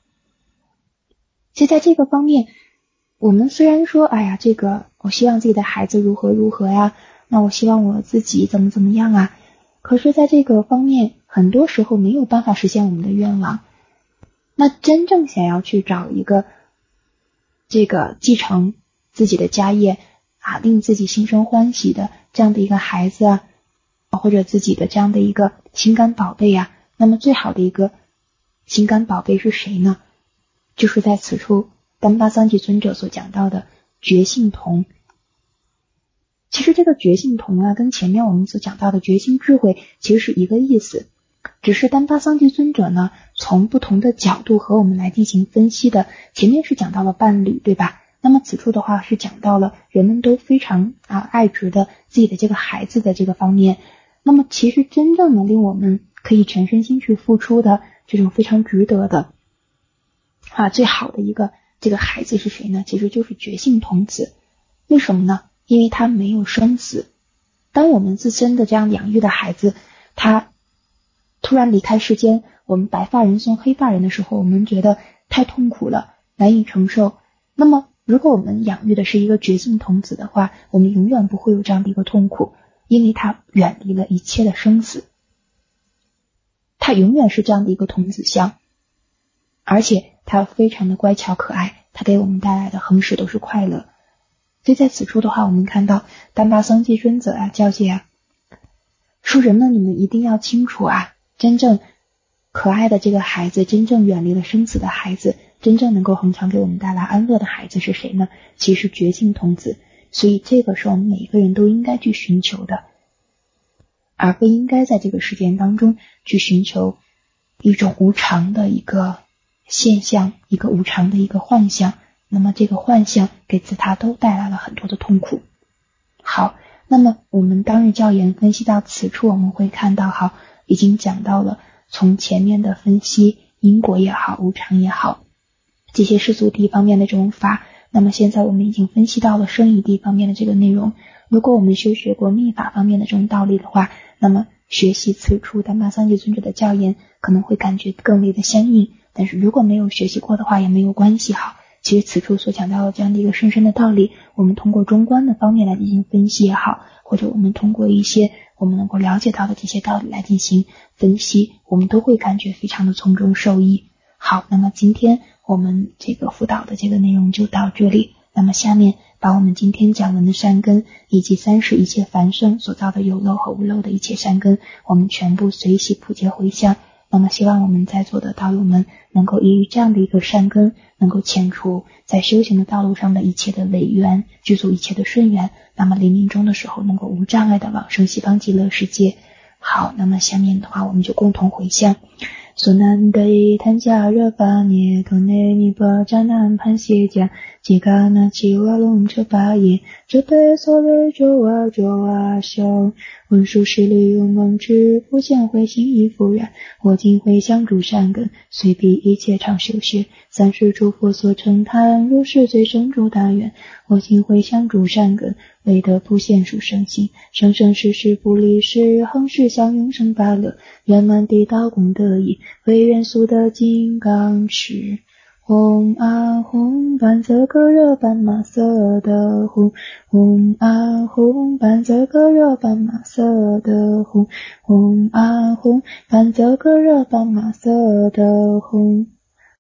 其实在这个方面，我们虽然说哎呀，这个我希望自己的孩子如何如何呀，那我希望我自己怎么怎么样啊，可是在这个方面很多时候没有办法实现我们的愿望。那真正想要去找一个这个继承自己的家业啊，令自己心生欢喜的这样的一个孩子啊，或者自己的这样的一个心肝宝贝啊，那么最好的一个心肝宝贝是谁呢？就是在此处丹巴桑吉尊者所讲到的觉性同。其实这个觉性同啊，跟前面我们所讲到的觉性智慧其实是一个意思。 只是丹巴桑吉尊者呢，从不同的角度和我们来进行分析的。前面是讲到了伴侣，对吧？那么此处的话是讲到了人们都非常啊爱植的自己的这个孩子的这个方面。那么其实真正能令我们可以全身心去付出的这种非常值得的啊最好的一个这个孩子是谁呢？其实就是觉性童子。为什么呢？因为他没有生死。当我们自身的这样养育的孩子他突然离开世间，我们白发人送黑发人的时候，我们觉得太痛苦了，难以承受。那么如果我们养育的是一个觉性童子的话，我们永远不会有这样的一个痛苦，因为他远离了一切的生死，他永远是这样的一个童子像，而且他非常的乖巧可爱，他给我们带来的恒时都是快乐。所以在此处的话，我们看到丹巴桑吉尊者啊教诫啊，说人们你们一定要清楚啊，真正可爱的这个孩子，真正远离了生死的孩子，真正能够恒常给我们带来安乐的孩子是谁呢？其实是觉性童子。所以这个是我们每一个人都应该去寻求的，而不应该在这个世间当中去寻求一种无常的一个现象，一个无常的一个幻象。那么这个幻象给自他都带来了很多的痛苦。好，那么我们当日教研分析到此处，我们会看到好，已经讲到了从前面的分析因果也好，无常也好，这些世俗谛方面的这种法，那么现在我们已经分析到了生义谛方面的这个内容。如果我们修学过密法方面的这种道理的话，那么学习此处丹巴桑吉尊者的教言可能会感觉更为的相应，但是如果没有学习过的话也没有关系。好，其实此处所讲到的这样的一个深深的道理，我们通过中观的方面来进行分析也好，或者我们通过一些我们能够了解到的这些道理来进行分析，我们都会感觉非常的从中受益。好，那么今天我们这个辅导的这个内容就到这里。那么下面把我们今天讲文的善根以及三世一切凡圣所造的有漏和无漏的一切善根，我们全部随喜普皆回向。那么希望我们在座的道友们能够依于这样的一个善根，能够遣除在修行的道路上的一切的违缘，具足一切的顺缘，那么临命终的时候能够无障碍的往生西方极乐世界。好，那么下面的话我们就共同回向。索南德伊檀迦热巴涅托内尼巴迦南潘谢迦吉嘎那奇瓦隆车巴耶这对所对周瓦周瓦修文殊师利用蒙智复现回心亦复然我今回向诸善根随彼一切常修学三世诸佛所称叹如是最胜诸大愿我今回向诸善根为得普现殊胜心生生世世不离世恒世享永生法乐圆满地道功德意为元素的金刚持唵啊吽班则格热班玛瑟的吽唵啊吽班则格热班玛瑟的吽唵啊吽班则格热班玛瑟的吽